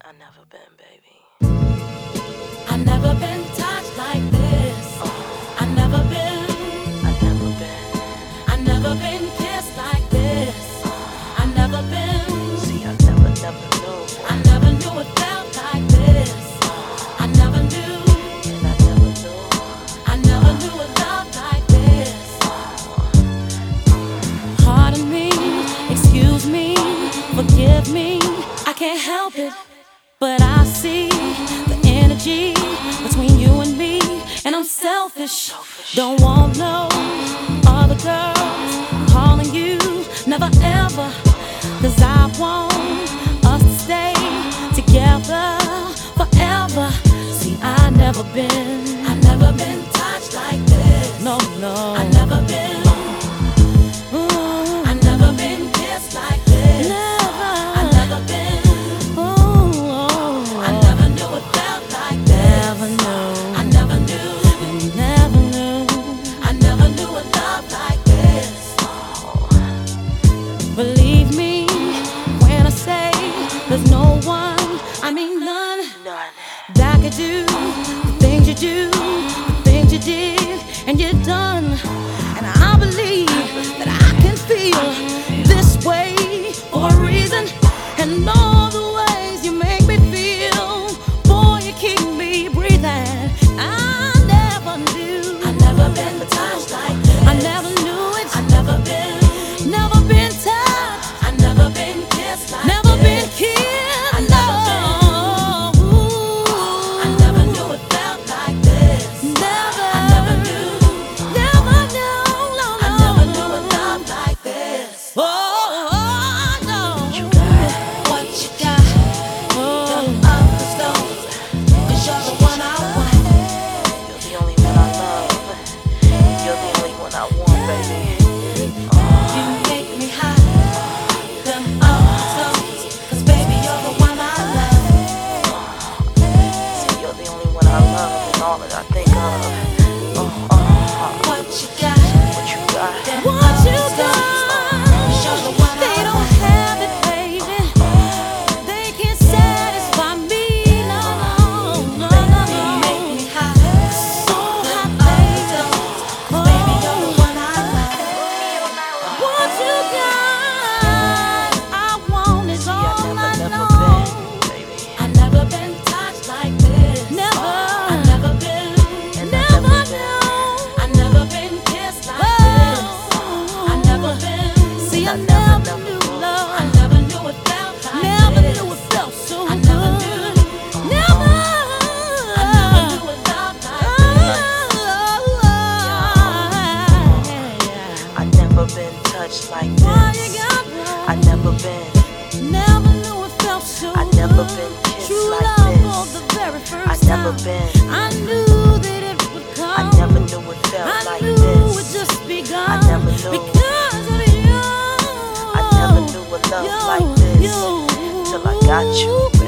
I never been, baby. I never been touched like this. I never been. I never been. I never been kissed like this. I never been. See, I never knew. I never knew it felt like this. I never knew. And I never knew. I never knew a love like this. Pardon me, excuse me, forgive me. I can't help it, but I see the energy between you and me. And I'm selfish, don't want no other girls calling you, never ever. Cause I want us to stay together forever. See, I never been touched like this. No, no, I never been. I never been kissed like this. Never. I never been. I never knew it felt like this. Never knew. I never knew. Never knew. I never knew a love like this. Believe me when I say there's no one, I mean none, that could do the things you do, the things you did, and you're done. And I believe that I can feel this way for a reason, and all the ways you make me feel, boy, you keep me breathing. I never knew, I never been touched like this. I never knew it. I never been touched. I never been kissed like never this. Been kissed. I never been. I never knew it felt like this. Never. I never knew. Never knew. No, no. I never knew a love like this. Oh, no. What you got? What you got? Them other stones. 'Cause you're the one I want. You're the only one I love. You're the only one I want, baby. You make me hot. Them other stones. 'Cause baby, you're the one I love. See, you're the only one I love and all that I think of. What you got? What you got? Them what you got? 'Cause you're the one they I don't have it, baby. They can't satisfy me. No, no, no, no, no. You make me hot. So hot, baby. 'Cause baby, you're the one I love. What you got? I want it See, all I night never long. been, baby. I never been touched like this. Never. I never been. And I Never never knew. I never been kissed like this. I never been. See, I never knew love. I never knew it felt like this. Never knew it felt so good. I never knew. Never. I never knew a love like this. I never been touched like Why you this. got I never been. never knew it felt so I never good. been kissed True like love this. for the very first I never time. been. I knew that it would come. I never knew it felt I like knew this. it just begun. I never knew. Because of you. I never knew a love like this till I got you.